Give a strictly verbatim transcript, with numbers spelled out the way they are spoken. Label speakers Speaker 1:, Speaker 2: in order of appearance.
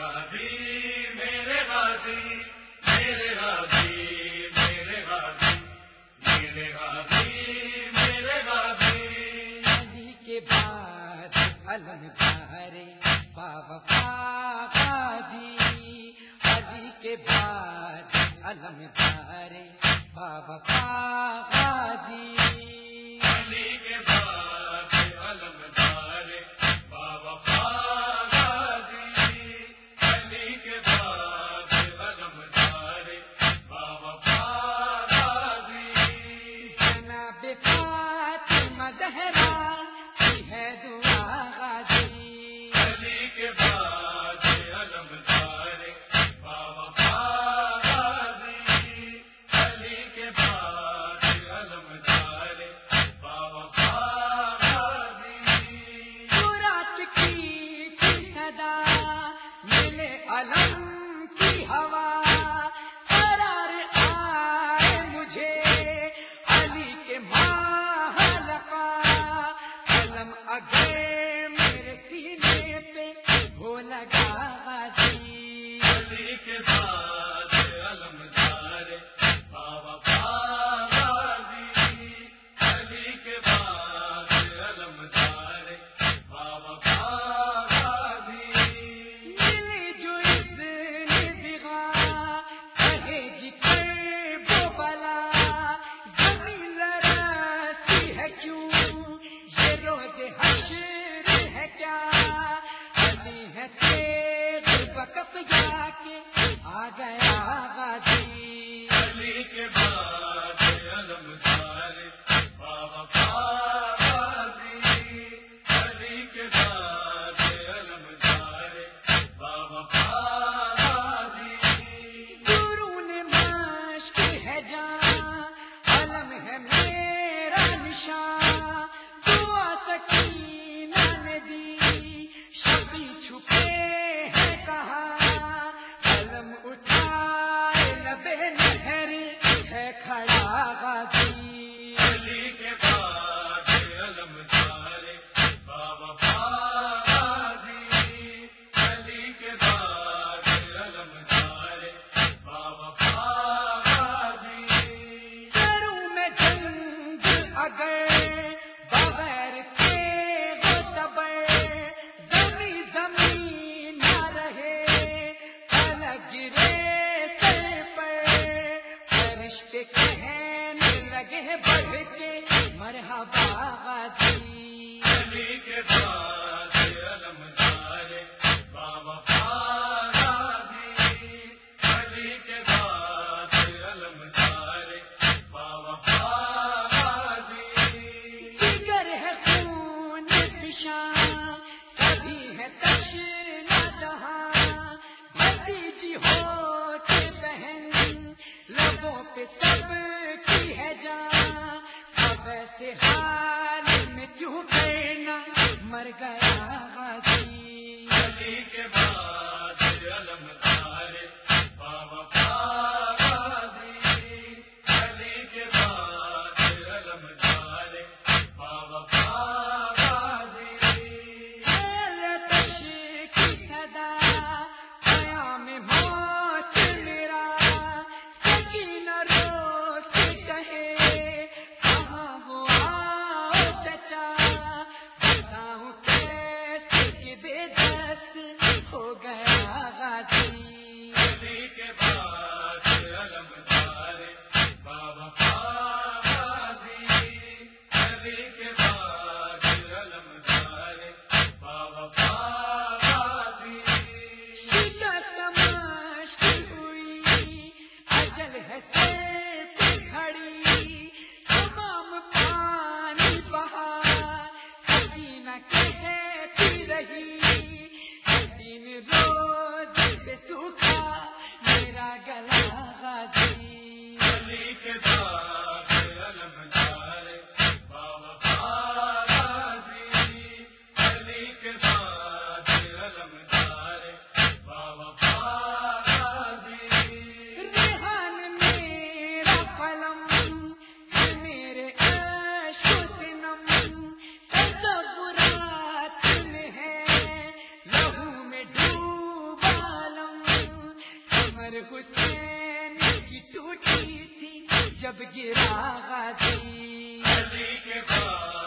Speaker 1: غازی میرے غازی میرے غازی میرے غازی میرے غازی میرے غازی
Speaker 2: علی کے بعد علم دارے باوفا غازی علی کے بعد علم دارے باوفا غازی
Speaker 1: علی کے بعد علم دارے باوفا غازی علی کے بعد علم دارے باوفا غازی
Speaker 2: جناب فاطمہ زہرا کی ہے دعا غازی
Speaker 1: علی کے بعد علم دارے باوفا غازی علی کے بعد علم دارے باوفا غازی
Speaker 2: رات کی تھی صدا ملے علم کی ہوا قرار آئے مجھے علی کے محلقہ علم اگے میرے سینے پہ ہو لگا غازی
Speaker 1: علی کے بعد علم دارے باوفا غازی علی کے بعد علم دارے باوفا غازی
Speaker 2: ملے جو اذن بغا کہے جکے وہ بلا زمین لرزتی ہے کیوں یہ روز حشر ہے کیا علی ہے تیغ وقف جا کے آ گیا غازی
Speaker 1: علی کے بعد علم دارے باوفا غازی علی کے بعد علم دارے باوفا غازی
Speaker 2: درون مشق ہے جان علم ہے میرا نشان دعا سکینہ نے دی شبی چھپے ہیں کہاں علم اٹھائے لبے نہر ہے کھڑا غازی
Speaker 1: علی کے بعد علم دارے باوفا غازی علی کے بعد علم دارے باوفا غازی
Speaker 2: کروں میں جنگ اگر بغیر تیغ و تبر زمین زمین نہ رہے الگ گرے سر پر فرشتے کہنے لگے بڑھ کے مرحبا غازی
Speaker 1: علی کے بعد علم دارے باوفا غازی علی کے بعد علم دارے باوفا غازی
Speaker 2: دیگر ہے خون فشاں کبھی ہے تشنہ جہاں بھتیجی ہو کے بہن لبوں پہ سب کی ہے جان اب ایسے حال میں کیوں کرنا مر گیا غازی
Speaker 1: علی کے بعد علم دارے باوفا غازی علی کے بعد علم دارے باوفا غازی
Speaker 2: تش کی صدا قیام موت میرا سکینہ رو کے کہے کہاں وہ آؤ چچا بتاؤں کیسے کہ بے دست ہو گیا غازی
Speaker 1: علی کے بعد علم دارے باوفا غازی علی کے بعد علم دارے باوفا غازی
Speaker 2: شکست مشق ہوئی اجل ہے سر پہ کھڑی تمام پانی بہا کسی نہ کہتی رہی دن روز پہ سوکھا میرا گلا غازی
Speaker 1: علی کے بعد علم دارے باوفا غازی علی کے بعد علم دارے باوفا غازی
Speaker 2: ریحان میرا قلم ہے میرے عشق و سنم تصورات میں ہے بھی ٹوٹی تھی جب گرا غازی
Speaker 1: علی کے بعد